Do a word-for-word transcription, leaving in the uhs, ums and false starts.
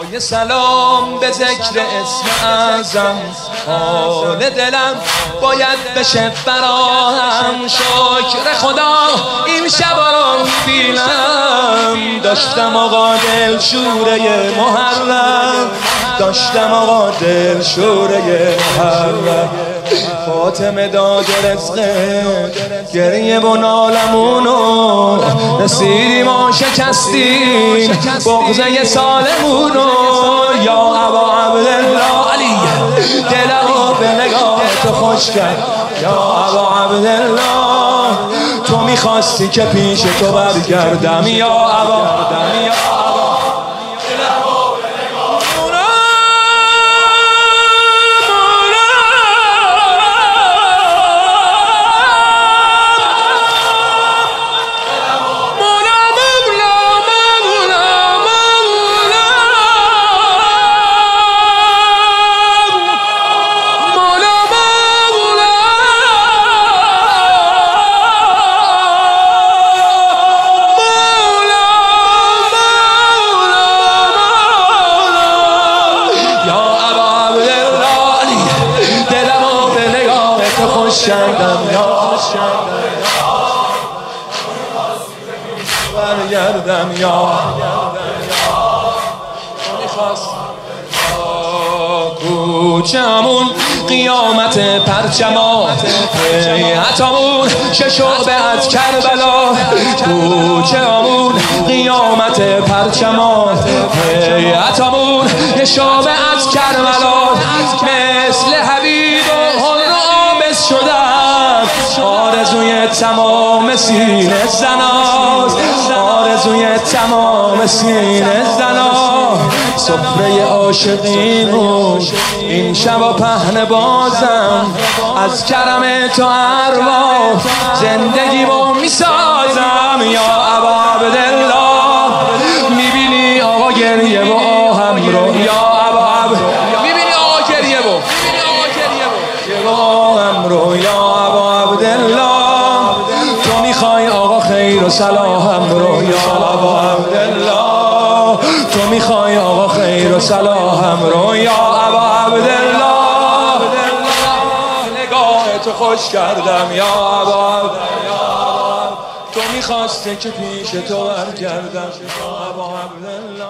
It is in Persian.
یه سلام به ذکر اسم اعظم، حال دلم باید بشه فراهم. شکر خدا این شبا رو میبینم، داشتم آقا دل شوره محرم، داشتم آقا دل شوره محرم. فاطمه داد رزقه گریه و نالمونو، رسیدیم و شکستیم بغضه سالمونو. یا ابا عبدالله علی دلمو به نگاه تو خوش کرد. یا ابا عبدالله تو میخواستی که پیش تو برگردم. یا ابا کردم یا برگردم یا میخواست کوچمون قیامت پرچمات، هیئتمون شش شعبه از کربلا. کوچمون قیامت پرچمات، هیئتمون یه شعبه از کربلا. مثل حبیب و حرامز شدم، آرزوی تمام سینه زناست، آرزوی تمام سینه زناست. سفره عاشقیمون این شب پهن بازم، از کرم تو ارواح زندگیمو میسازم. یا ابا عبدالله میبینی آقا گریه و آهم رو. یا ابا عبدالله میبینی آقا گریه و آهم رو. یا ابا عبدالله تو میخوای آقا خیر و صلاحم رو. یا ابا عبدالله تو میخوای آقا خیر و صلاحم رو. یا ابا عبدالله نگاه تو خوش کردم. یا ابا عبدالله تو میخواسته که پیش تو برگردم. یا ابا عبدالله